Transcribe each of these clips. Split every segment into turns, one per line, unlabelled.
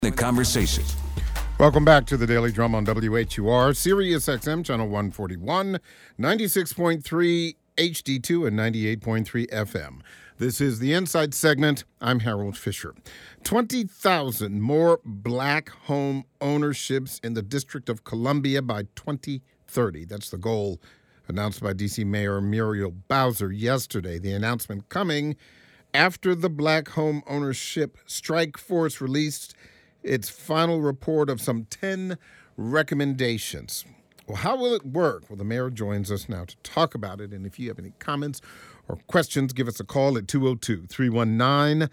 The conversation.
Welcome back to the Daily Drum on WHUR, Sirius XM, Channel 141, 96.3 HD2 and 98.3 FM. This is the Inside segment. I'm Harold Fisher. 20,000 more black home ownerships in the District of Columbia by 2030. That's the goal announced by D.C. Mayor Muriel Bowser yesterday. The announcement coming after the Black Home Ownership Strike Force released its final report of some 10 recommendations. Well, how will it work? Well, the mayor joins us now to talk about it. And if you have any comments or questions, give us a call at 202-319-7810,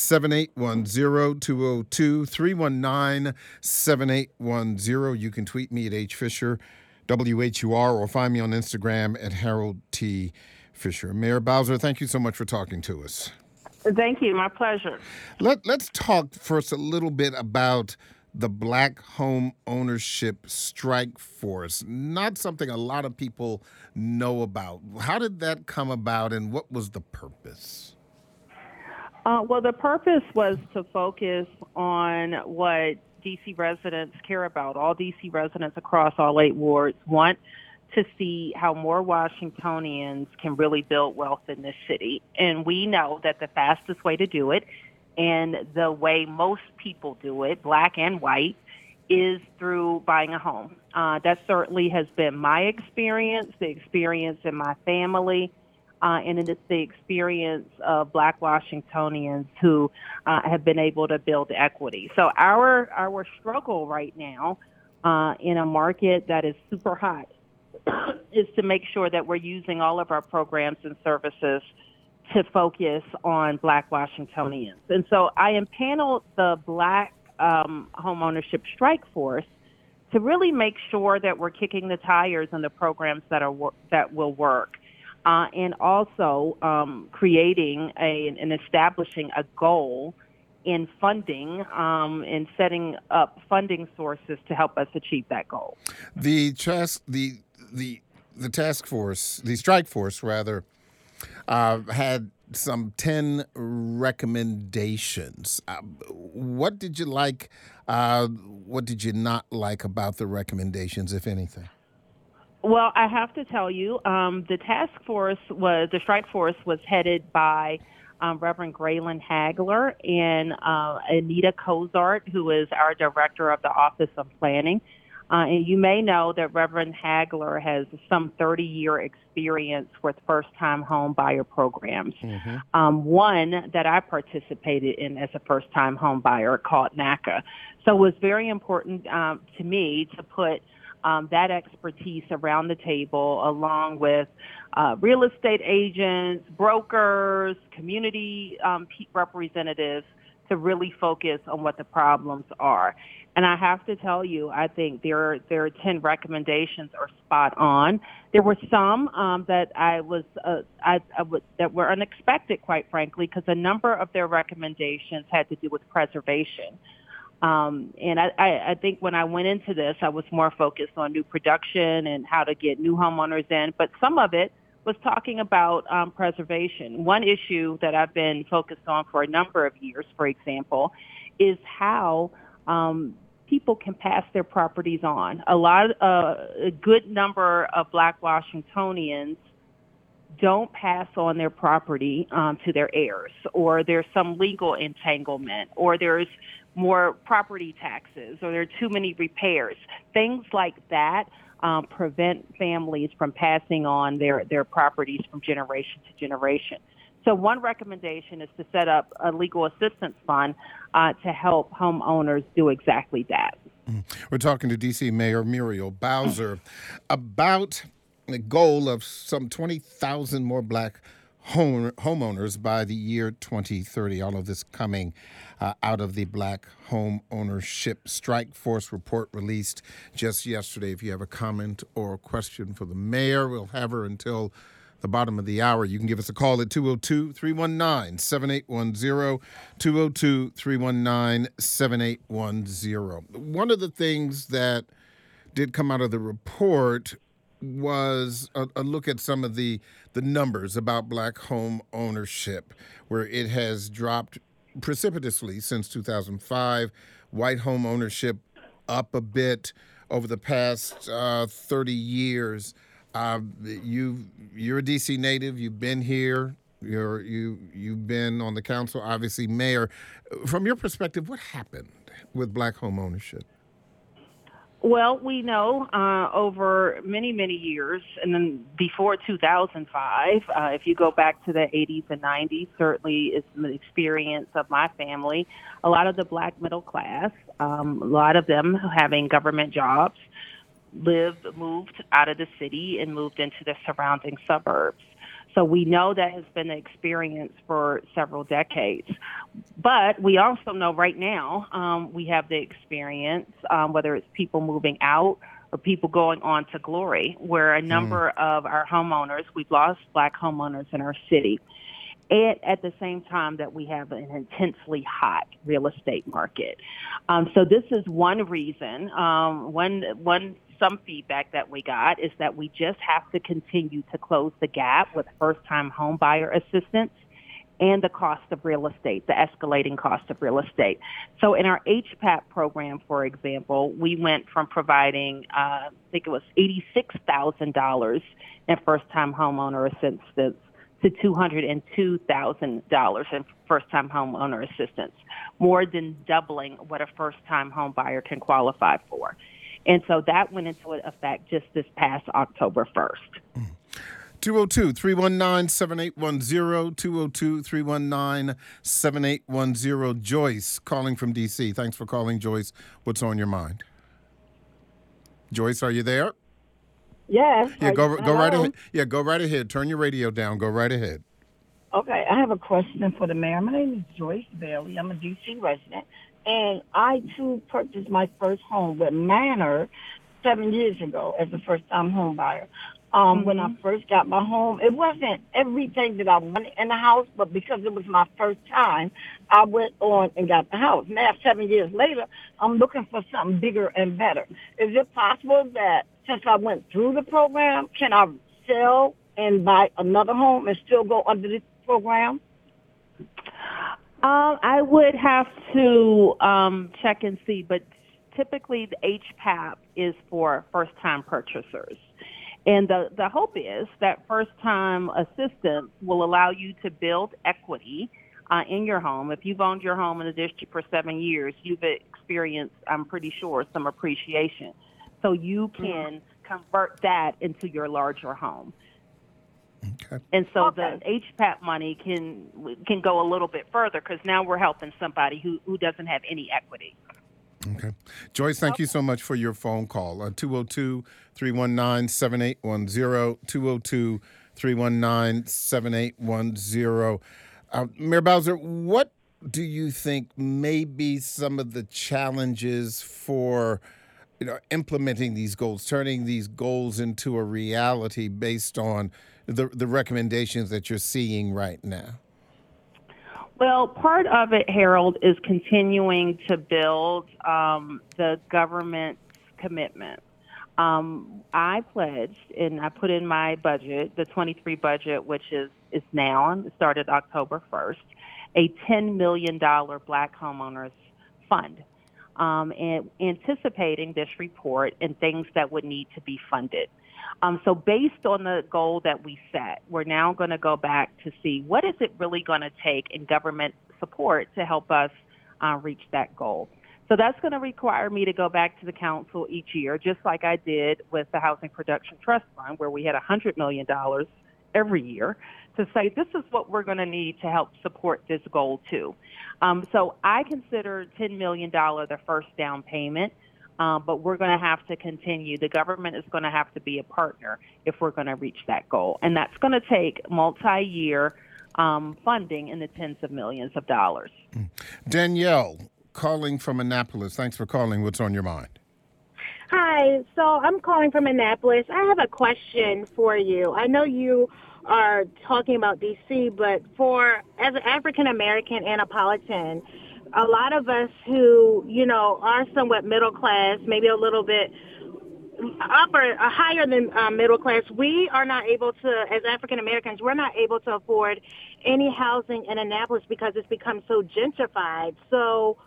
202-319-7810. You can tweet me at HFisher, WHUR, or find me on Instagram at Harold T. Fisher. Mayor Bowser, thank you so much for talking to us.
Thank you. My pleasure.
Let's talk first a little bit about the Black Home Ownership Strike Force. Not something a lot of people know about. How did that come about, and what was the purpose?
Well, the purpose was to focus on what D.C. residents care about. All D.C. residents across all 8 wards want to see how more Washingtonians can really build wealth in this city. And we know that the fastest way to do it, and the way most people do it, black and white, is through buying a home. That certainly has been my experience, the experience in my family, and it's the experience of black Washingtonians who have been able to build equity. So our struggle right now in a market that is super hot is to make sure that we're using all of our programs and services to focus on black Washingtonians. And so I impaneled the Black Home Ownership Strike Force to really make sure that we're kicking the tires on the programs that will work, and also creating and establishing a goal in funding and setting up funding sources to help us achieve that goal.
The task force, the strike force rather, had some 10 recommendations. What did you like? What did you not like about the recommendations, if anything?
Well, I have to tell you, the strike force was headed by Reverend Graylin Hagler and Anita Cozart, who is our director of the Office of Planning. And you may know that Reverend Hagler has some 30-year experience with first-time home buyer programs. Mm-hmm. One that I participated in as a first-time home buyer called NACA. So it was very important to me to put that expertise around the table, along with real estate agents, brokers, community representatives, to really focus on what the problems are. And I have to tell you, I think their 10 recommendations are spot on. There were some that that were unexpected, quite frankly, because a number of their recommendations had to do with preservation. And I think when I went into this, I was more focused on new production and how to get new homeowners in, but some of it was talking about preservation. One issue that I've been focused on for a number of years, for example, is how people can pass their properties on. A good number of black Washingtonians don't pass on their property to their heirs, or there's some legal entanglement, or there's more property taxes, or there are too many repairs. Things like that prevent families from passing on their properties from generation to generation. So one recommendation is to set up a legal assistance fund to help homeowners do exactly that.
We're talking to D.C. Mayor Muriel Bowser about the goal of some 20,000 more black homeowners by the year 2030. All of this coming out of the Black Home Ownership Strike Force report released just yesterday. If you have a comment or a question for the mayor, we'll have her until the bottom of the hour. You can give us a call at 202-319-7810, 202-319-7810. One of the things that did come out of the report was a look at some of the numbers about black home ownership, where it has dropped precipitously since 2005, white home ownership up a bit over the past 30 years. You're a DC native. You've been here. You've been on the council, obviously mayor. From your perspective, what happened with black home ownership?
Well, we know over many, many years, and then before 2005, if you go back to the 80s and 90s, certainly is the experience of my family. A lot of the black middle class, a lot of them having government jobs, moved out of the city and moved into the surrounding suburbs. So we know that has been the experience for several decades. But we also know right now we have the experience, whether it's people moving out or people going on to glory, where a number of our homeowners, we've lost black homeowners in our city. And at the same time that we have an intensely hot real estate market. So this is one reason, some feedback that we got is that we just have to continue to close the gap with first-time home buyer assistance and the cost of real estate, the escalating cost of real estate. So in our HPAP program, for example, we went from providing, I think it was $86,000 in first-time homeowner assistance to $202,000 in first-time homeowner assistance, more than doubling what a first-time home buyer can qualify for. And so that went into effect just this past October 1st.
202-319-7810, 202-319-7810. Joyce calling from D.C. Thanks for calling, Joyce. What's on your mind? Joyce, are you there?
Yes.
Yeah, go right ahead. Yeah, go right ahead. Turn your radio down. Go right ahead.
Okay, I have a question for the mayor. My name is Joyce Bailey. I'm a D.C. resident. And I, too, purchased my first home with Manor 7 years ago as a first-time home buyer. When I first got my home, it wasn't everything that I wanted in the house, but because it was my first time, I went on and got the house. Now, 7 years later, I'm looking for something bigger and better. Is it possible that since I went through the program, can I sell and buy another home and still go under this program?
I would have to check and see, but typically the HPAP is for first-time purchasers. And the hope is that first-time assistance will allow you to build equity in your home. If you've owned your home in the district for 7 years, you've experienced, I'm pretty sure, some appreciation. So you can convert that into your larger home.
Okay.
And so the HPAP money can go a little bit further because now we're helping somebody who doesn't have any equity.
Okay. Joyce, thank you so much for your phone call. 202-319-7810, 202-319-7810. Mayor Bowser, what do you think may be some of the challenges for implementing these goals, turning these goals into a reality based on the recommendations that you're seeing right now?
Well, part of it, Harold, is continuing to build the government's commitment. I pledged, and I put in my budget, the 23 budget, which is now, it started October 1st, a $10 million black homeowners fund, and anticipating this report and things that would need to be funded. So based on the goal that we set, we're now going to go back to see what is it really going to take in government support to help us reach that goal. So that's going to require me to go back to the council each year, just like I did with the Housing Production Trust Fund, where we had $100 million every year, to say this is what we're going to need to help support this goal too. So I consider $10 million the first down payment. But we're going to have to continue. The government is going to have to be a partner if we're going to reach that goal. And that's going to take multi-year funding in the tens of millions of dollars.
Danielle, calling from Annapolis. Thanks for calling. What's on your mind?
Hi. So I'm calling from Annapolis. I have a question for you. I know you are talking about D.C., but as an African-American Annapolitan, a lot of us who, are somewhat middle class, maybe a little bit upper, higher than middle class, we are not able to, as African Americans, we're not able to afford any housing in Annapolis because it's become so gentrified. So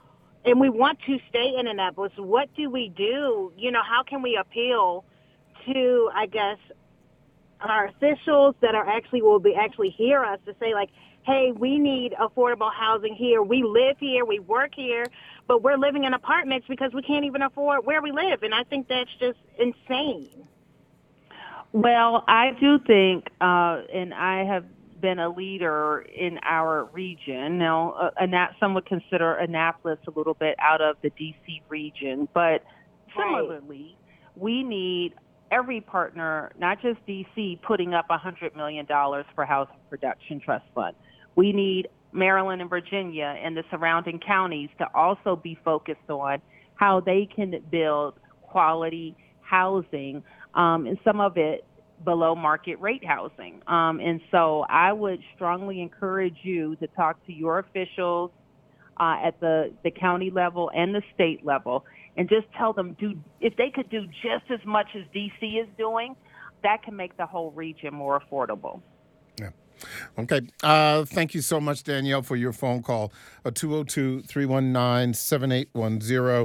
and we want to stay in Annapolis. What do we do? You know, how can we appeal to, I guess, our officials that are actually hear us to say, like, hey, we need affordable housing here. We live here, we work here, but we're living in apartments because we can't even afford where we live. And I think that's just insane.
Well, I do think, and I have been a leader in our region. Now, some would consider Annapolis a little bit out of the D.C. region, but similarly, we need every partner, not just D.C., putting up $100 million for Housing Production Trust Fund. We need Maryland and Virginia and the surrounding counties to also be focused on how they can build quality housing, and some of it below market rate housing. And so I would strongly encourage you to talk to your officials at the county level and the state level, and just tell them, if they could do just as much as D.C. is doing, that can make the whole region more affordable.
Yeah. Okay. Thank you so much, Danielle, for your phone call. 202-319-7810,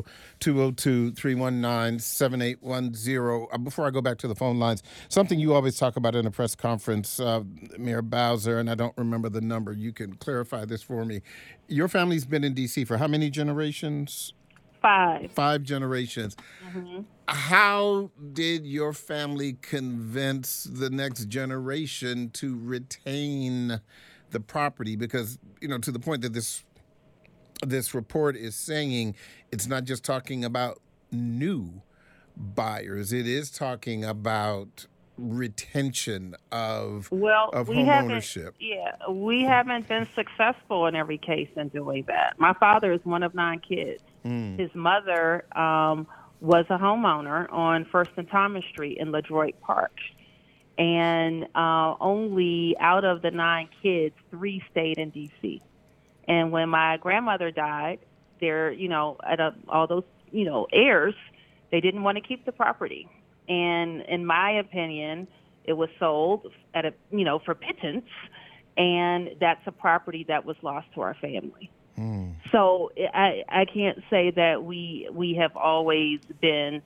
202-319-7810. Before I go back to the phone lines, something you always talk about in a press conference, Mayor Bowser, and I don't remember the number. You can clarify this for me. Your family's been in D.C. for how many generations?
5.
5 generations. Mm-hmm. How did your family convince the next generation to retain the property? Because, to the point that this report is saying, it's not just talking about new buyers. It is talking about retention of home ownership.
Yeah, we haven't been successful in every case in doing that. My father is one of 9 kids. His mother was a homeowner on First and Thomas Street in LaDroit Park. And only out of the 9 kids, 3 stayed in D.C. And when my grandmother died, all those, heirs, they didn't want to keep the property. And in my opinion, it was sold at for pittance, and that's a property that was lost to our family. So I can't say that we have always been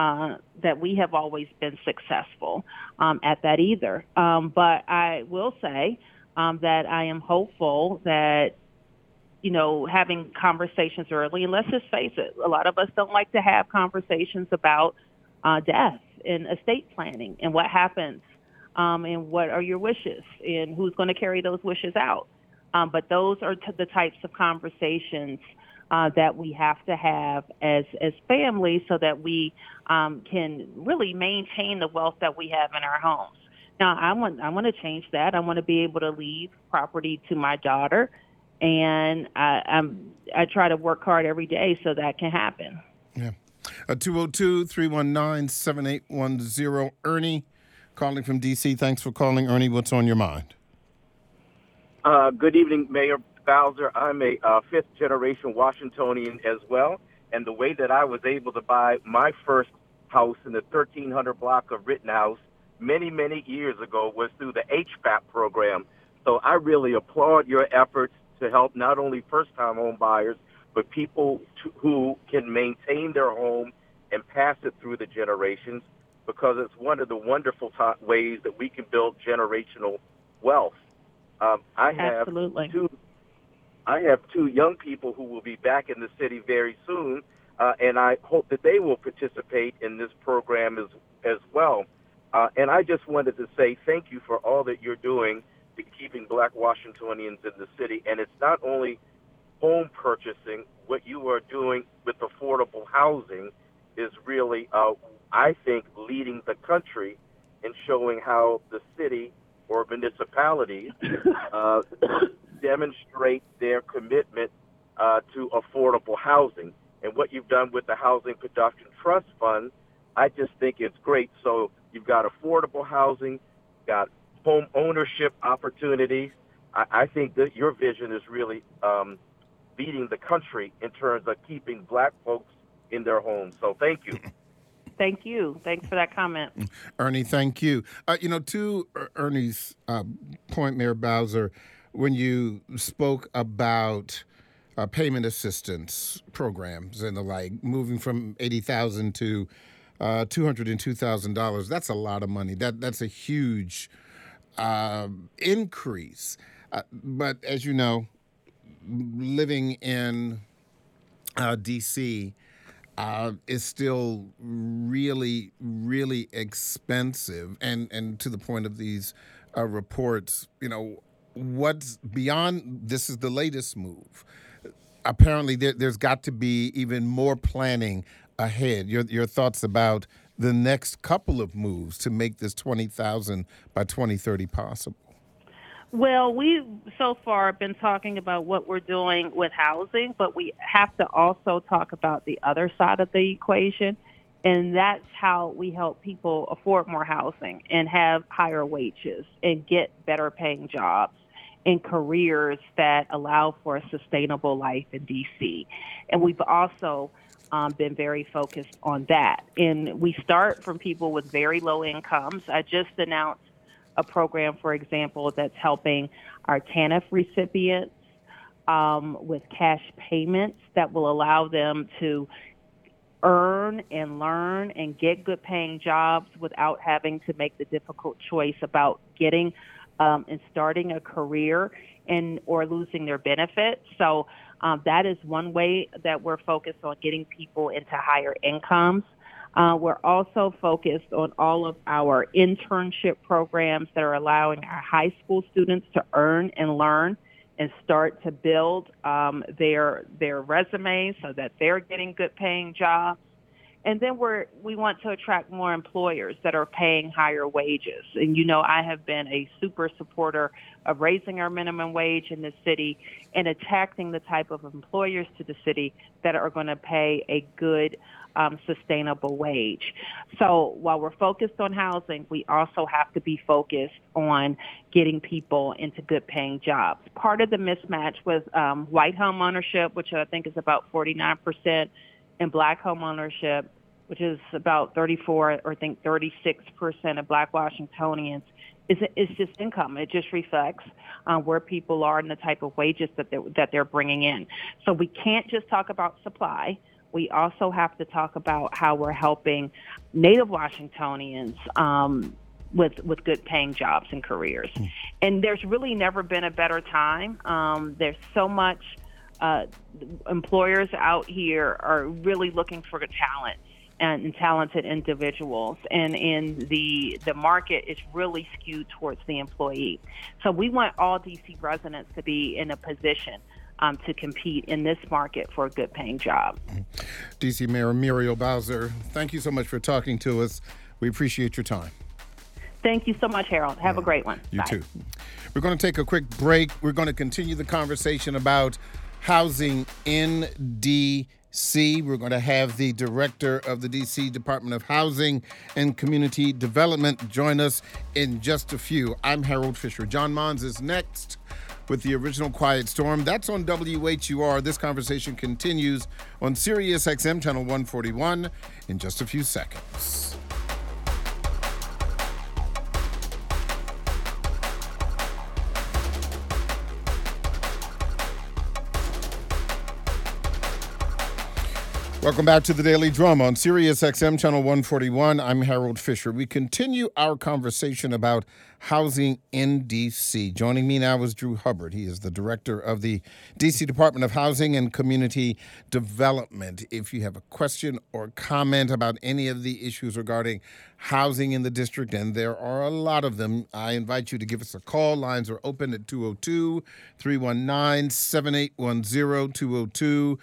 successful at that either. But I will say that I am hopeful that having conversations early, and let's just face it, a lot of us don't like to have conversations about death and estate planning and what happens, and what are your wishes and who's going to carry those wishes out. But those are the types of conversations that we have to have as families, so that we can really maintain the wealth that we have in our homes. Now, I want to change that. I want to be able to leave property to my daughter, and I try to work hard every day so that can happen.
Yeah. 202-319-7810. Ernie, calling from D.C. Thanks for calling. Ernie, what's on your mind?
Good evening, Mayor Bowser. I'm a fifth-generation Washingtonian as well, and the way that I was able to buy my first house in the 1300 block of Rittenhouse many, many years ago was through the HVAP program. So I really applaud your efforts to help not only first-time home buyers, but people who can maintain their home and pass it through the generations, because it's one of the wonderful ways that we can build generational wealth. I have two young people who will be back in the city very soon, and I hope that they will participate in this program as well. And I just wanted to say thank you for all that you're doing to keeping Black Washingtonians in the city. And it's not only home purchasing. What you are doing with affordable housing is really, I think, leading the country in showing how the city or municipalities demonstrate their commitment to affordable housing. And what you've done with the Housing Production Trust Fund, I just think it's great. So you've got affordable housing, got home ownership opportunities. I think that your vision is really beating the country in terms of keeping Black folks in their homes. So thank you.
Thank you. Thanks for that comment.
Ernie, thank you. To Ernie's point, Mayor Bowser, when you spoke about payment assistance programs and the like, moving from $80,000 to $202,000. That's a lot of money. That's a huge increase. But as you know, living in D.C. Is still really, really expensive, and to the point of these reports, what's beyond this is the latest move. Apparently, there's got to be even more planning ahead. Your thoughts about the next couple of moves to make this 20,000 by 2030 possible?
Well, we've so far been talking about what we're doing with housing, but we have to also talk about the other side of the equation, and that's how we help people afford more housing and have higher wages and get better paying jobs and careers that allow for a sustainable life in D.C. And we've also been very focused on that. And we start from people with very low incomes. I just announced a program, for example, that's helping our TANF recipients with cash payments that will allow them to earn and learn and get good paying jobs without having to make the difficult choice about getting and starting a career or losing their benefits. So that is one way that we're focused on getting people into higher incomes. We're also focused on all of our internship programs that are allowing our high school students to earn and learn and start to build their resumes so that they're getting good paying jobs. And then we want to attract more employers that are paying higher wages. And, I have been a super supporter of raising our minimum wage in the city and attracting the type of employers to the city that are going to pay a good sustainable wage. So while we're focused on housing, we also have to be focused on getting people into good paying jobs. Part of the mismatch with white home ownership, which I think is about 49%, and black home ownership, which is about 34 or I think 36% of black Washingtonians, is just income. It just reflects where people are and the type of wages that they're bringing in. So we can't just talk about supply. We also have to talk about how we're helping Native Washingtonians with good paying jobs and careers. And there's really never been a better time. There's so much employers out here are really looking for talent and talented individuals, and the market is really skewed towards the employee. So we want all DC residents to be in a position to compete in this market for a good paying job.
DC Mayor Muriel Bowser, thank you so much for talking to us. We appreciate your time.
Thank you so much, Harold. Have a great one.
You
Bye.
too. We're going to take a quick break. We're going to continue the conversation about housing in D.C. We're going to have the director of the D.C. Department of Housing and Community Development join us in just a few. I'm Harold Fisher. John Mons is next with the original Quiet Storm. That's on WHUR. This conversation continues on Sirius XM Channel 141 in just a few seconds. Welcome back to the Daily Drum on Sirius XM Channel 141. I'm Harold Fisher. We continue our conversation about housing in D.C. Joining me now is Drew Hubbard. He is the director of the D.C. Department of Housing and Community Development. If you have a question or comment about any of the issues regarding housing in the district, and there are a lot of them, I invite you to give us a call. Lines are open at 202-319-7810,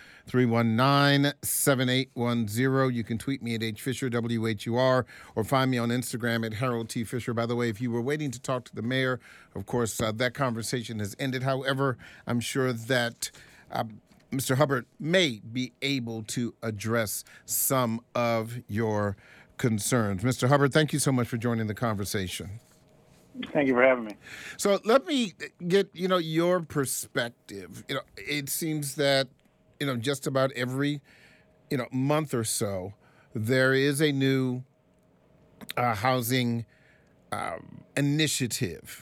202-319-7810. You can tweet me at HFisher, WHUR, or find me on Instagram at Harold T. Fisher. By the way, if you were waiting to talk to the mayor, of course, that conversation has ended. However, I'm sure that Mr. Hubbard may be able to address some of your concerns. Mr. Hubbard, thank you so much for joining the conversation.
Thank you for having me.
So let me get, your perspective. It seems that, just about every, month or so, there is a new housing initiative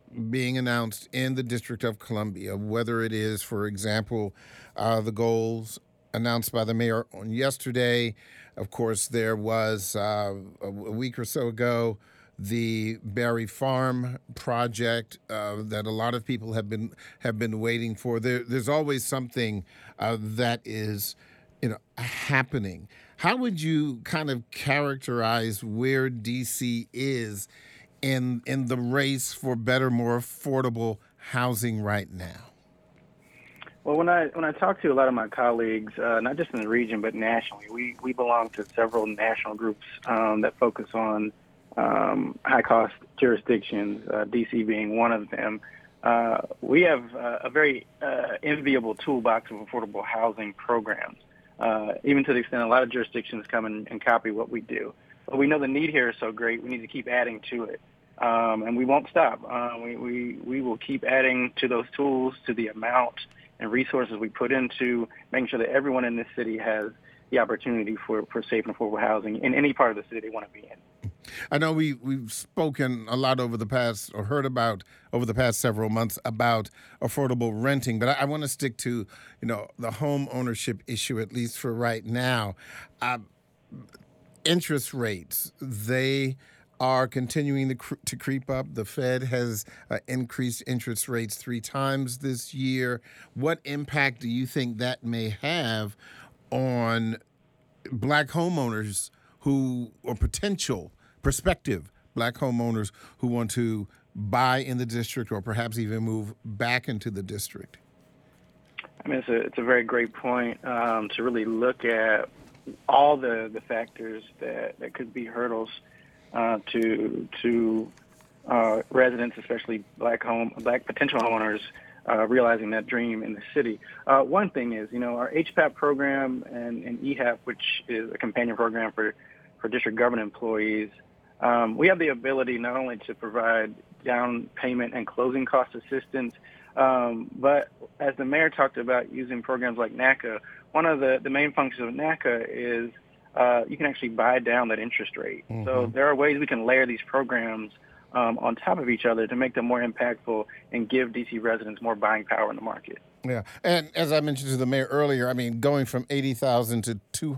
being announced in the District of Columbia, whether it is, for example, the goals announced by the mayor on yesterday. Of course, there was a week or so ago the Berry Farm project that a lot of people have been waiting for. There's always something that is, happening. How would you kind of characterize where DC is in the race for better, more affordable housing right now?
Well, when I talk to a lot of my colleagues, not just in the region but nationally, we belong to several national groups that focus on high cost jurisdictions, DC being one of them. We have a very enviable toolbox of affordable housing programs, even to the extent a lot of jurisdictions come and copy what we do. But we know the need here is so great, we need to keep adding to it. And we won't stop. We will keep adding to those tools, to the amount and resources we put into making sure that everyone in this city has the opportunity for safe and affordable housing in any part of the city they want to be in.
I know we've spoken a lot over the past, or heard about over the past several months, about affordable renting, but I want to stick to, the home ownership issue, at least for right now. Interest rates, they are continuing to creep up. The Fed has increased interest rates 3 times this year. What impact do you think that may have on black homeowners or prospective black homeowners who want to buy in the district or perhaps even move back into the district?
I mean, it's a very great point to really look at all the factors that could be hurdles to residents, especially black potential homeowners, realizing that dream in the city. One thing is, our HPAP program and EHAP, which is a companion program for district government employees, we have the ability not only to provide down payment and closing cost assistance, but as the mayor talked about using programs like NACA, one of the main functions of NACA is you can actually buy down that interest rate. Mm-hmm. So there are ways we can layer these programs on top of each other to make them more impactful and give DC residents more buying power in the market.
Yeah, and as I mentioned to the mayor earlier, I mean, going from $80,000 to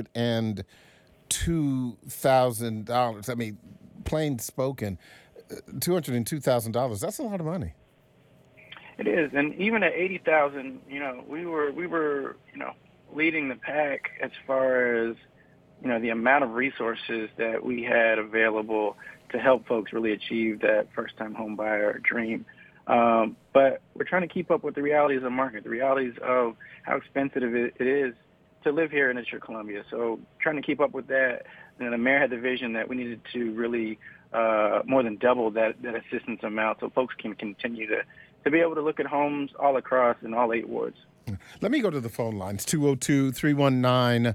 $202,000. I mean, plain spoken, $202,000. That's a lot of money.
It is, and even at $80,000, we were leading the pack as far as the amount of resources that we had available to help folks really achieve that first-time home buyer dream. But we're trying to keep up with the realities of the market, the realities of how expensive it is to live here in the District of Columbia. So trying to keep up with that, the mayor had the vision that we needed to really more than double that assistance amount so folks can continue to be able to look at homes all across in all 8 wards.
Let me go to the phone lines, 202-319-7810,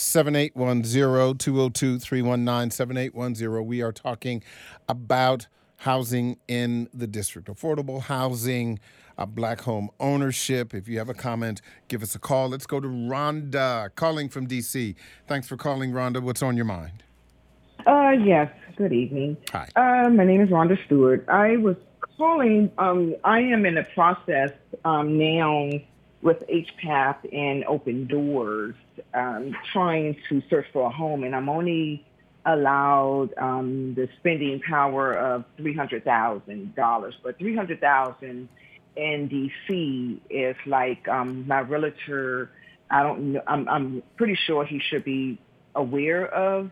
202-319-7810. We are talking about housing in the district, affordable housing, black home ownership. If you have a comment, give us a call. Let's go to Rhonda, calling from D.C. Thanks for calling, Rhonda. What's on your mind?
Yes. Good evening.
Hi.
My name is Rhonda Stewart. I was calling. I am in the process now with HPAP and Open Doors, trying to search for a home, and I'm only allowed the spending power of $300,000. But $300,000 in DC is like my realtor. I don't know. I'm pretty sure he should be aware of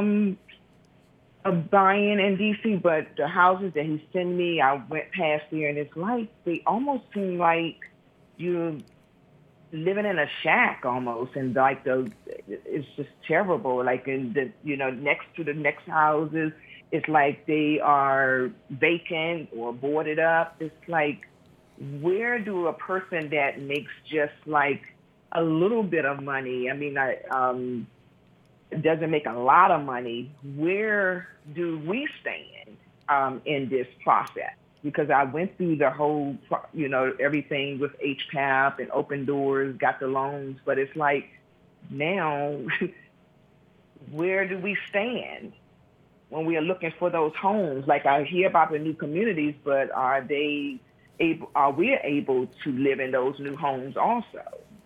buying in DC, but the houses that he sent me, I went past there, and it's like they almost seem like you're living in a shack almost, and like it's just terrible. Like in the next to the next houses, it's like they are vacant or boarded up. It's like, where do a person that makes just like a little bit of money, doesn't make a lot of money, where do we stand in this process? Because I went through the whole, everything with HPAP and Open Doors, got the loans, but it's like now, where do we stand? when we are looking for those homes. Like I hear about the new communities, but are we able to live in those new homes also?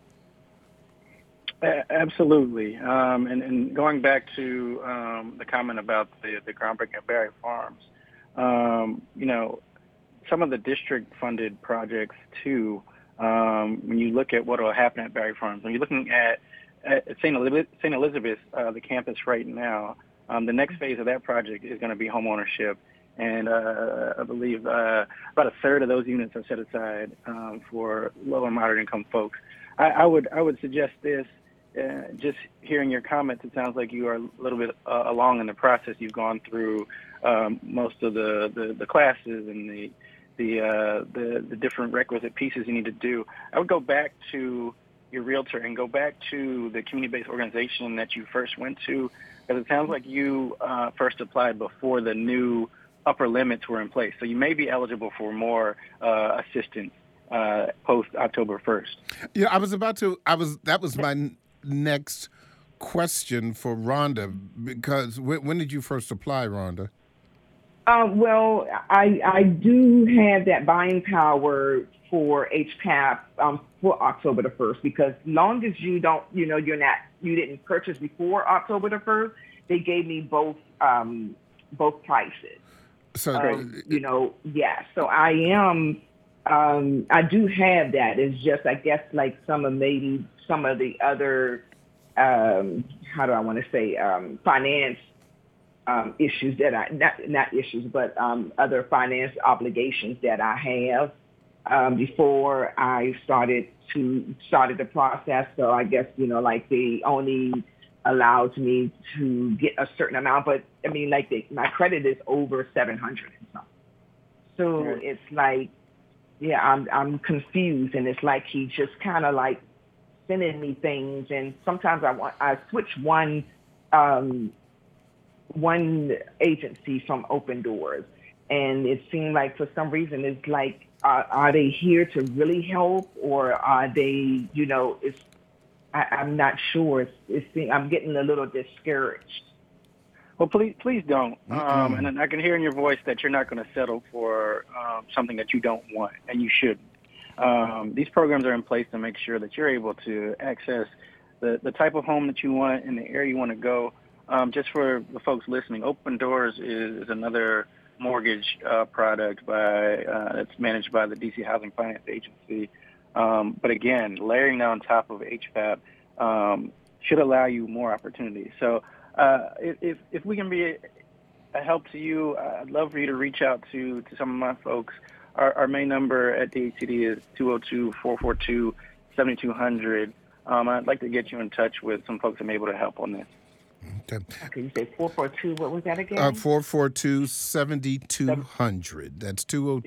Absolutely. And going back to the comment about the groundbreaking at Barry Farms, some of the district-funded projects, too, when you look at what will happen at Barry Farms, when you're looking at St. Elizabeth, the campus right now, the next phase of that project is going to be home ownership. And I believe about a third of those units are set aside for low and moderate income folks. I would suggest this. Just hearing your comments, it sounds like you are a little bit along in the process. You've gone through most of the classes and the different requisite pieces you need to do. I would go back to your realtor and go back to the community-based organization that you first went to, because it sounds like you first applied before the new upper limits were in place. So you may be eligible for more assistance post October 1st.
Yeah, that was my next question for Rhonda, because when did you first apply, Rhonda?
Well, I do have that buying power for HPAP for October the 1st, because long as you don't, you didn't purchase before October the 1st, they gave me both prices.
So,
yeah. So I am. I do have that. It's just, I guess, like some of the other, how do I want to say, finance issues that not issues, but other finance obligations that I have before I started the process. So I guess, like they only allowed me to get a certain amount, but I mean, like my credit is over 700 and something. So It's like, yeah, I'm confused, and it's like he just kind of like sending me things, and sometimes I switch one agency from Open Doors, and it seemed like for some reason it's like, are they here to really help, or are they, I'm not sure. I'm getting a little discouraged.
Well, please don't. And I can hear in your voice that you're not going to settle for something that you don't want, and you shouldn't. These programs are in place to make sure that you're able to access the type of home that you want in the area you want to go. Just for the folks listening, Open Doors is another mortgage product that's managed by the D.C. Housing Finance Agency. But again, layering that on top of HPAP should allow you more opportunities. So if we can be a help to you, I'd love for you to reach out to some of my folks. Our main number at DHCD is 202-442-7200. I'd like to get you in touch with some folks that may be able to help on this.
Okay, you say 442, what was that again?
442-7200. That's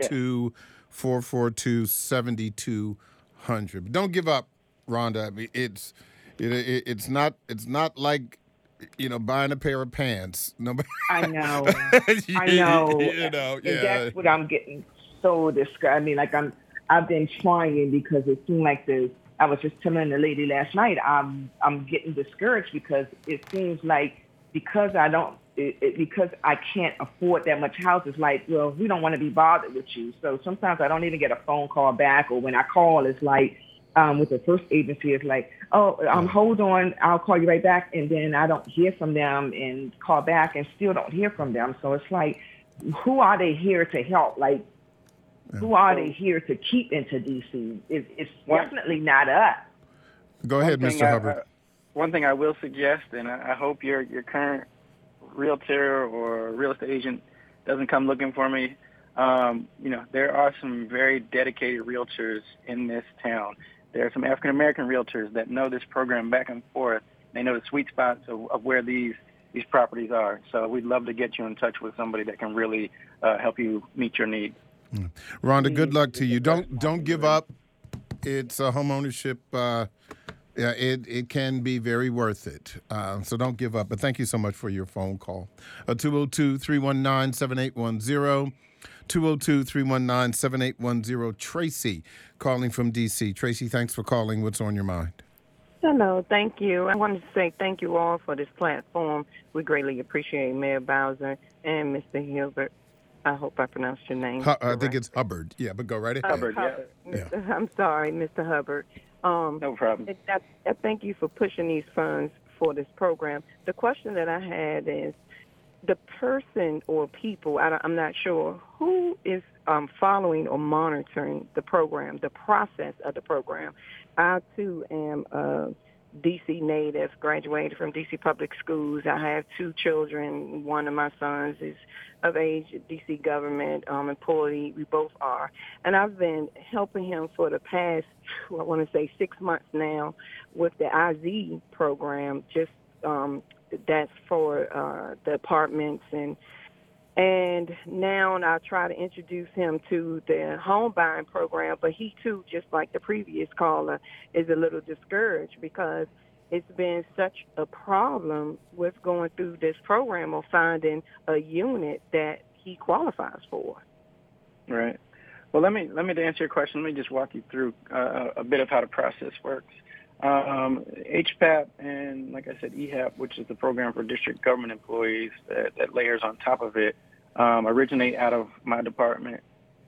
202-442-7200. But don't give up, Rhonda. I mean, it's not like, buying a pair of pants. Nobody.
I know. I know.
And
that's what I'm getting so discouraged. I mean, like I've been trying, because it seemed like I was just telling the lady last night, I'm getting discouraged, because it seems like because I can't afford that much house, it's like, well, we don't want to be bothered with you. So sometimes I don't even get a phone call back, or when I call, it's like, with the first agency, it's like, hold on, I'll call you right back. And then I don't hear from them, and call back and still don't hear from them. So it's like, who are they here to help? Like, who are they here to keep into D.C.? It's definitely not us.
Go ahead, Mr. Hubbard.
One thing I will suggest, and I hope your current realtor or real estate agent doesn't come looking for me. There are some very dedicated realtors in this town. There are some African-American realtors that know this program back and forth. They know the sweet spots of where these properties are. So we'd love to get you in touch with somebody that can really help you meet your needs.
Rhonda, good luck to you. Don't give up. It's a home ownership. It can be very worth it. So don't give up. But thank you so much for your phone call. 202-319-7810. 202-319-7810. Tracy calling from D.C. Tracy, thanks for calling. What's on your mind?
Hello, thank you. I wanted to say thank you all for this platform. We greatly appreciate Mayor Bowser and Mr. Hilbert. I hope I pronounced your name
I think
correct.
it's Hubbard. Yeah, but go right ahead.
Hubbard, yeah.
I'm sorry, Mr. Hubbard.
No problem.
I thank you for pushing these funds for this program. The question that I had is the person or people, I'm not sure, who is following or monitoring the program, the process of the program. I, too, am a D.C. native, graduated from D.C. public schools. I have 2 children. One of my sons is of age, D.C. government employee. We both are. And I've been helping him for the past, I want to say 6 months now with the IZ program, just that's for the apartments and now I try to introduce him to the home buying program, but he too, just like the previous caller, is a little discouraged because it's been such a problem with going through this program or finding a unit that he qualifies for.
Right. Well, let me to answer your question. Let me just walk you through a bit of how the process works. HPAP and, like I said, EHAP, which is the program for district government employees that layers on top of it, originate out of my department.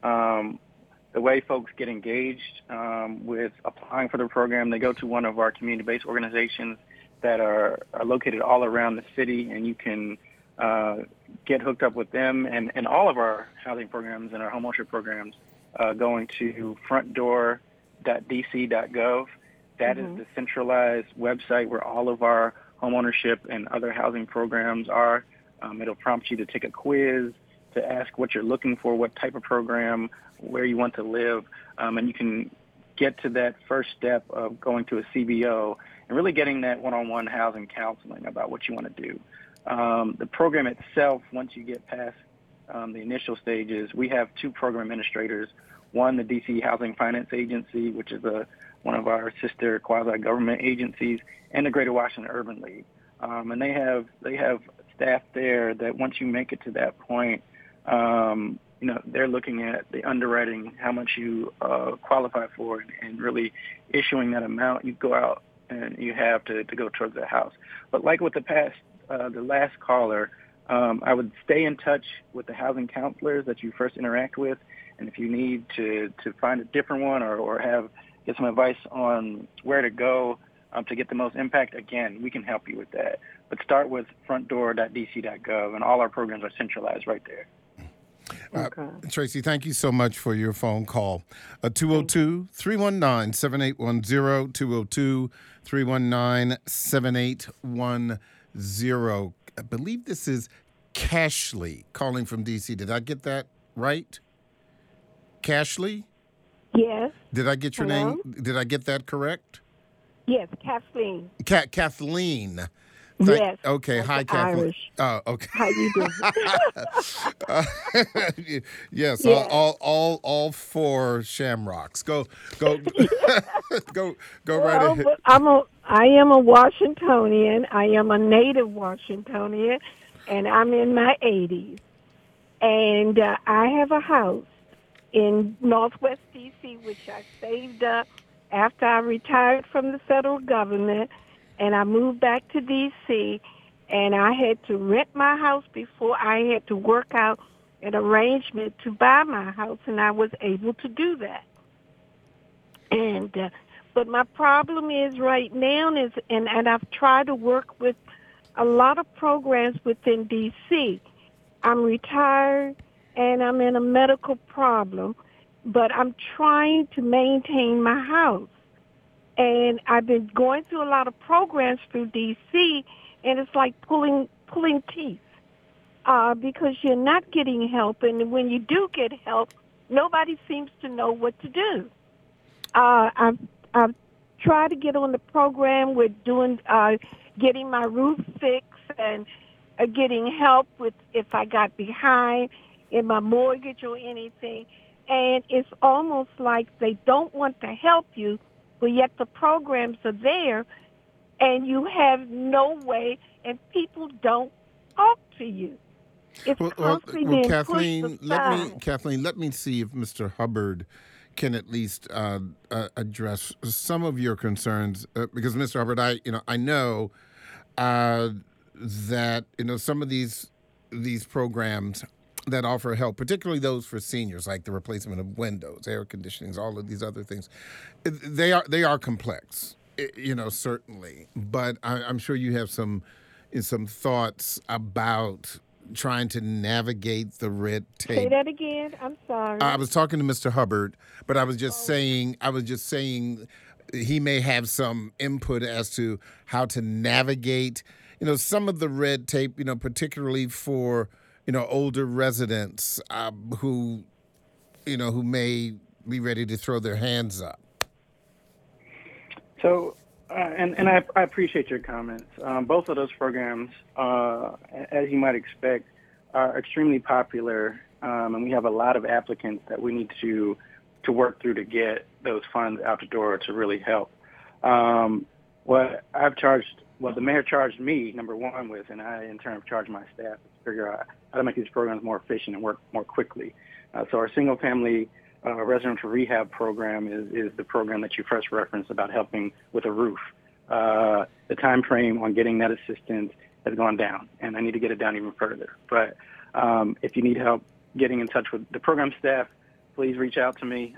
The way folks get engaged with applying for the program, they go to one of our community-based organizations that are located all around the city, and you can get hooked up with them and all of our housing programs and our homeownership programs going to frontdoor.dc.gov. That is the centralized website where all of our homeownership and other housing programs are. It'll prompt you to take a quiz, to ask what you're looking for, what type of program, where you want to live, and you can get to that first step of going to a CBO and really getting that one-on-one housing counseling about what you want to do. The program itself, once you get past the initial stages, we have 2 program administrators. One, the D.C. Housing Finance Agency, which is one of our sister quasi-government agencies, and the Greater Washington Urban League. And they have staff there that once you make it to that point, they're looking at the underwriting, how much you qualify for, and really issuing that amount you go out and you have to go towards the house. But like with the last caller, I would stay in touch with the housing counselors that you first interact with, and if you need to find a different one or get some advice on where to go to get the most impact, again, we can help you with that. But start with frontdoor.dc.gov, and all our programs are centralized right there.
Tracy, thank you so much for your phone call. 202-319-7810, 202-319-7810. I believe this is Cashley calling from D.C. Did I get that right? Cashley?
Yes.
Did I get your name? Did I get that correct?
Yes, Kathleen.
Kathleen.
Yes.
Okay. Hi, Kathleen.
Irish.
Oh, okay.
How you doing?
Yes.
Yeah.
All 4 shamrocks. Go right ahead.
I am a Washingtonian. I am a native Washingtonian, and I'm in my 80s. And I have a house in Northwest D.C., which I saved up after I retired from the federal government, and I moved back to D.C., and I had to rent my house before I had to work out an arrangement to buy my house, and I was able to do that. And but my problem is right now and I've tried to work with a lot of programs within D.C. I'm retired, and I'm in a medical problem, but I'm trying to maintain my house. And I've been going through a lot of programs through D.C., and it's like pulling teeth because you're not getting help. And when you do get help, nobody seems to know what to do. I've tried to get on the program with getting my roof fixed and getting help with if I got behind in my mortgage or anything. And it's almost like they don't want to help you, but yet the programs are there, and you have no way, and people don't talk to you. It's constantly being
Kathleen,
pushed aside.
Kathleen, let me see if Mr. Hubbard can at least address some of your concerns, because Mr. Hubbard, I know that some of these programs that offer help, particularly those for seniors, like the replacement of windows, air conditionings, all of these other things, they are complex, certainly. But I'm sure you have some thoughts about trying to navigate the red tape.
Say that again. I'm sorry.
I was talking to Mr. Hubbard, but I was just saying he may have some input as to how to navigate, some of the red tape, particularly for, older residents who may be ready to throw their hands up.
So, and I appreciate your comments. Both of those programs, as you might expect, are extremely popular, and we have a lot of applicants that we need to work through to get those funds out the door to really help. What the mayor charged me, number one, with, and I in turn charged my staff to figure out how to make these programs more efficient and work more quickly. So our single-family residential rehab program is the program that you first referenced about helping with a roof. The time frame on getting that assistance has gone down, and I need to get it down even further. But if you need help getting in touch with the program staff, please reach out to me.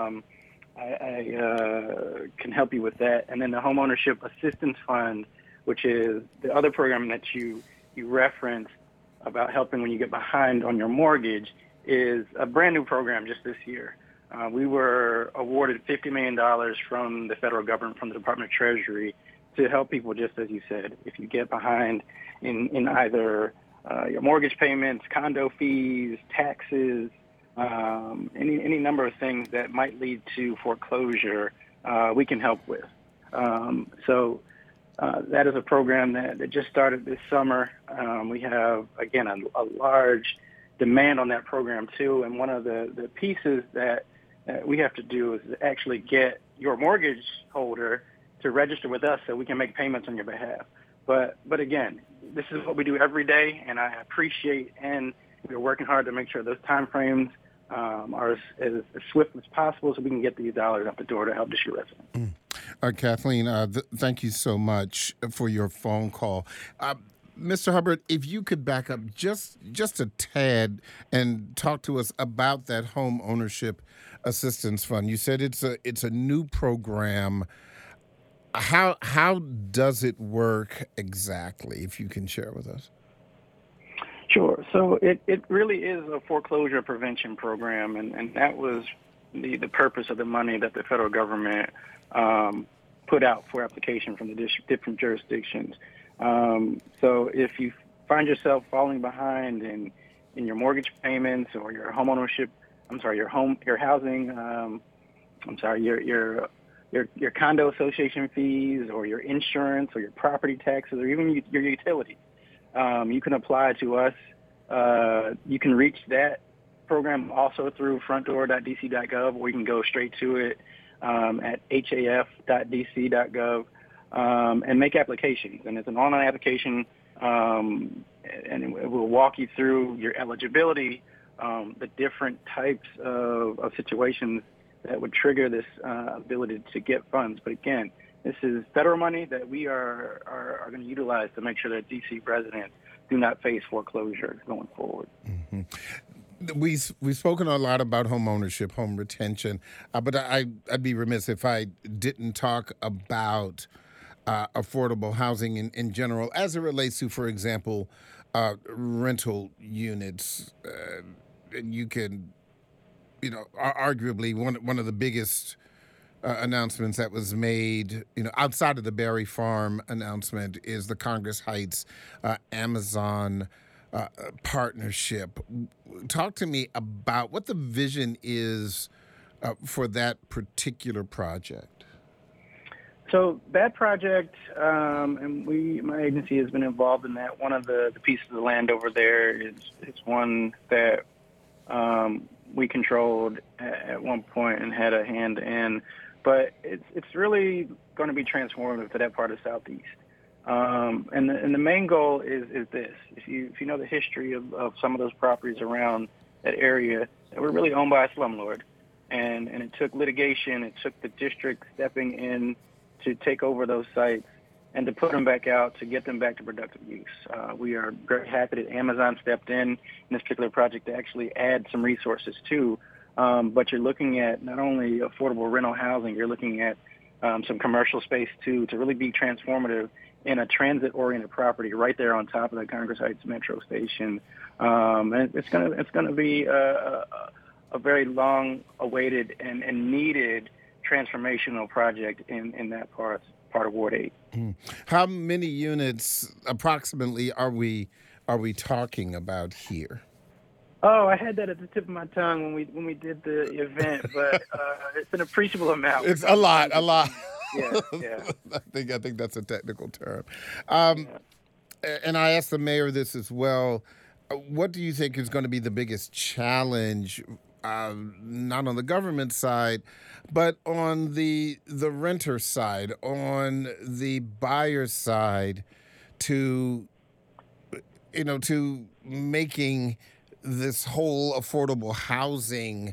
I can help you with that. And then the Homeownership Assistance Fund, which is the other program that you referenced about helping when you get behind on your mortgage, is a brand new program just this year. We were awarded $50 million from the federal government, from the Department of Treasury, to help people, just as you said. If you get behind in either your mortgage payments, condo fees, taxes, any number of things that might lead to foreclosure, we can help with. So that is a program that just started this summer. We have, again, a large demand on that program, too. And one of the pieces that we have to do is actually get your mortgage holder to register with us so we can make payments on your behalf. But again, this is what we do every day, and I appreciate, and we're working hard to make sure those time frames are as swift as possible so we can get these dollars out the door to help the shoe residents.
Kathleen, thank you so much for your phone call. Mr. Hubbard, if you could back up just a tad and talk to us about that Home Ownership Assistance Fund. You said it's a new program. How does it work exactly, if you can share with us?
Sure. So it really is a foreclosure prevention program, and that was the purpose of the money that the federal government put out for application from the different jurisdictions. So if you find yourself falling behind in your mortgage payments or your your housing, your condo association fees or your insurance or your property taxes or even your utilities, you can apply to us. You can reach that program also through frontdoor.dc.gov, or you can go straight to it at haf.dc.gov and make applications. And it's an online application, and it will walk you through your eligibility, the different types of situations that would trigger this ability to get funds. But again, this is federal money that we are going to utilize to make sure that D.C. residents do not face foreclosure going forward.
Mm-hmm. We've spoken a lot about home ownership, home retention, but I'd be remiss if I didn't talk about affordable housing in general as it relates to, for example, rental units. You can, arguably one of the biggest announcements that was made, outside of the Berry Farm announcement, is the Congress Heights Amazon partnership. Talk to me about what the vision is for that particular project.
So that project, and my agency has been involved in that. One of the pieces of land over there is one that we controlled at one point and had a hand in, but it's really going to be transformative to that part of Southeast. And the main goal is this: if you know the history of some of those properties around that area that were really owned by a slumlord, And it took litigation, it took the district stepping in to take over those sites and to put them back out, to get them back to productive use. We are very happy that Amazon stepped in this particular project to actually add some resources too. But you're looking at not only affordable rental housing, you're looking at some commercial space too, to really be transformative in a transit-oriented property right there on top of the Congress Heights Metro Station. And it's gonna be a very long-awaited and needed transformational project in that part of Ward 8.
How many units approximately are we talking about here?
Oh, I had that at the tip of my tongue when we did the event, but it's an appreciable amount.
It's a lot.
Yeah.
I think that's a technical term. And I asked the mayor this as well. What do you think is going to be the biggest challenge, not on the government side, but on the renter side, on the buyer side, to making this whole affordable housing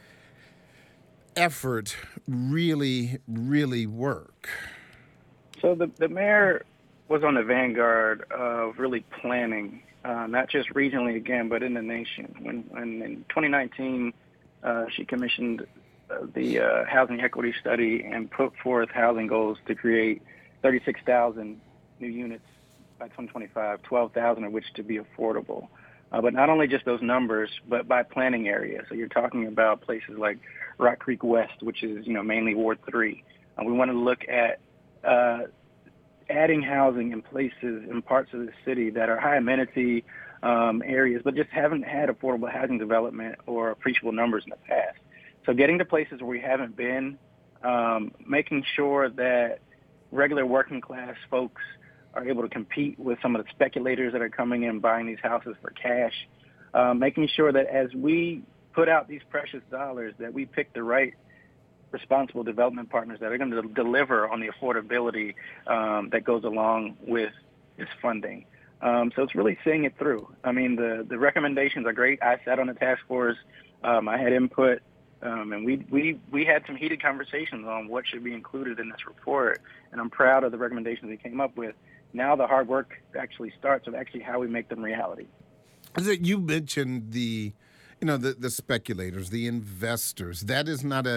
effort really, really work?
So the mayor was on the vanguard of really planning, not just regionally again, but in the nation. When in 2019, she commissioned the housing equity study and put forth housing goals to create 36,000 new units by 2025, 12,000 of which to be affordable. But not only just those numbers, but by planning area. So you're talking about places like Rock Creek West, which is mainly Ward 3. We want to look at adding housing in places in parts of the city that are high amenity areas, but just haven't had affordable housing development or appreciable numbers in the past. So getting to places where we haven't been, making sure that regular working class folks are able to compete with some of the speculators that are coming in buying these houses for cash, making sure that as we put out these precious dollars that we pick the right responsible development partners that are going to deliver on the affordability that goes along with this funding. So it's really seeing it through. I mean, the recommendations are great. I sat on the task force. I had input. And we had some heated conversations on what should be included in this report. And I'm proud of the recommendations we came up with. Now the hard work actually starts of actually how we make them reality.
You mentioned the speculators, the investors. That is not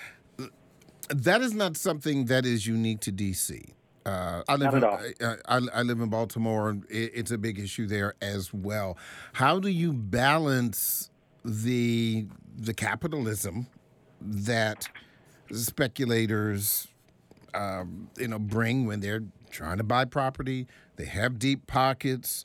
something that is unique to D.C. I live in Baltimore, and it's a big issue there as well. How do you balance the capitalism that speculators bring when they're trying to buy property? They have deep pockets.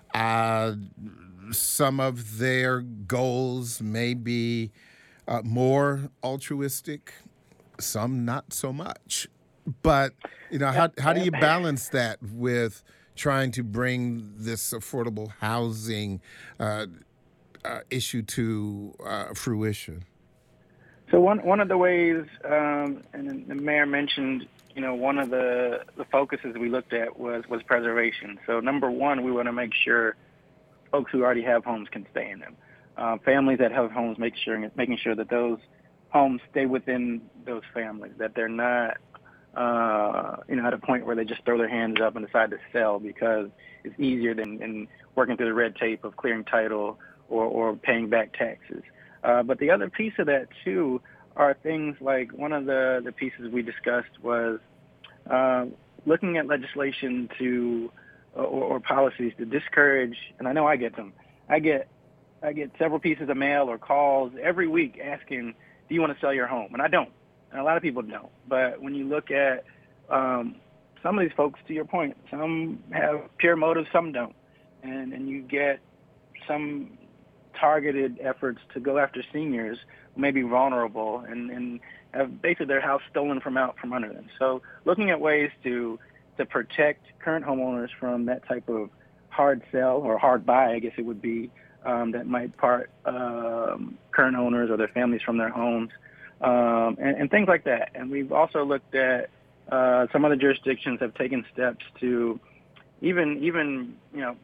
Some of their goals may be more altruistic, some not so much. But how do you balance that with trying to bring this affordable housing issue to fruition?
So one of the ways, and the mayor mentioned, one of the focuses we looked at was preservation. So number one, we want to make sure folks who already have homes can stay in them. Families that have homes, making sure that those homes stay within those families, that they're not, at a point where they just throw their hands up and decide to sell because it's easier than working through the red tape of clearing title or paying back taxes. But the other piece of that, too, are things like one of the pieces we discussed was looking at legislation or policies to discourage, and I know I get them. I get several pieces of mail or calls every week asking, do you want to sell your home? And I don't. And a lot of people don't. But when you look at some of these folks, to your point, some have pure motives, some don't. And you get some targeted efforts to go after seniors who may be vulnerable and have basically their house stolen from under them. So looking at ways to protect current homeowners from that type of hard sell or hard buy, I guess it would be, that might part current owners or their families from their homes, and things like that. And we've also looked at some other jurisdictions have taken steps to even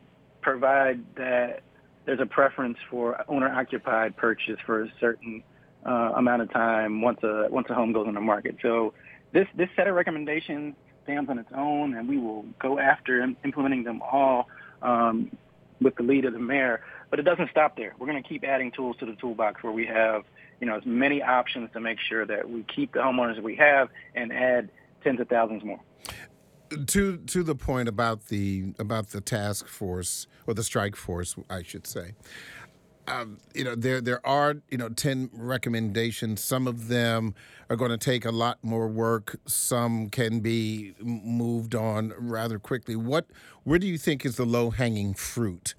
provide that there's a preference for owner-occupied purchase for certain amount of time once a home goes on the market. So this set of recommendations stands on its own, and we will go after implementing them all with the lead of the mayor. But it doesn't stop there. We're going to keep adding tools to the toolbox where we have, as many options to make sure that we keep the homeowners that we have and add tens of thousands more.
To the point about the task force, or the strike force, I should say. There are 10 recommendations. Some of them are going to take a lot more work. Some can be moved on rather quickly. Where do you think is the low-hanging fruit?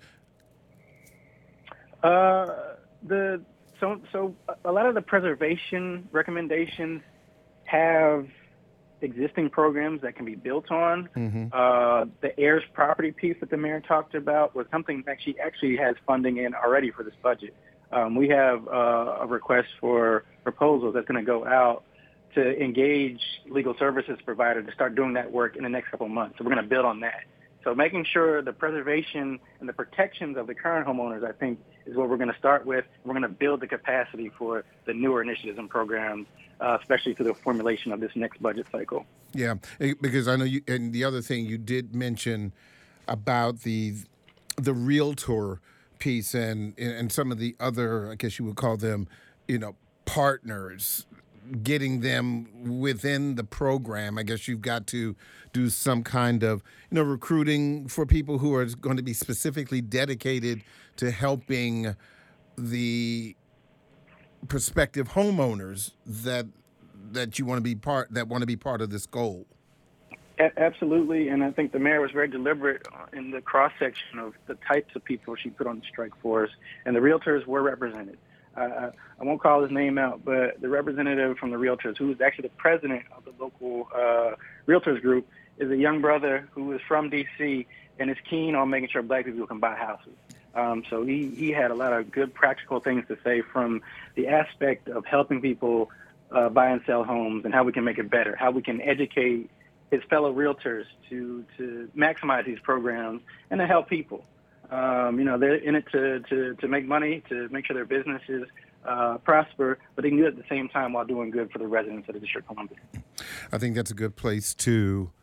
So a lot of the preservation recommendations have existing programs that can be built on. Mm-hmm. The heirs property piece that the mayor talked about was something that she actually has funding in already for this budget. We have a request for proposals that's going to go out to engage legal services provider to start doing that work in the next couple of months. So we're going to build on that. So making sure the preservation and the protections of the current homeowners, I think, is what we're going to start with. We're going to build the capacity for the newer initiatives and programs, especially through the formulation of this next budget cycle.
Yeah, because I know you, and the other thing you did mention about the realtor piece and some of the other, I guess you would call them, partners, getting them within the program. I guess you've got to do some kind of, recruiting for people who are going to be specifically dedicated to helping the prospective homeowners that you want to be part of this goal.
Absolutely, and I think the mayor was very deliberate in the cross-section of the types of people she put on the strike force, and the realtors were represented. I won't call his name out, but the representative from the realtors, who is actually the president of the local realtors group, is a young brother who is from D.C. and is keen on making sure black people can buy houses. So he had a lot of good practical things to say from the aspect of helping people buy and sell homes and how we can make it better, how we can educate his fellow realtors to maximize these programs and to help people. They're in it to make money, to make sure their businesses prosper, but they can do it at the same time while doing good for the residents of the District of Columbia.
I think that's a good place to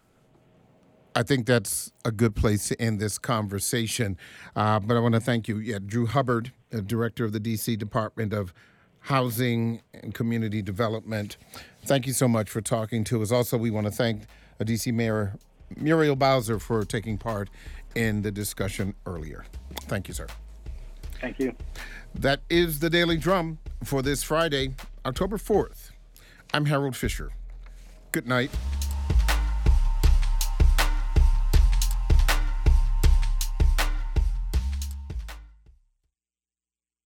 end this conversation. But I want to thank you, Drew Hubbard, Director of the D.C. Department of Housing and Community Development. Thank you so much for talking to us. Also, we want to thank D.C. Mayor Muriel Bowser for taking part in the discussion earlier. Thank you, sir.
Thank you.
That is the Daily Drum for this Friday, October 4th. I'm Harold Fisher. Good night.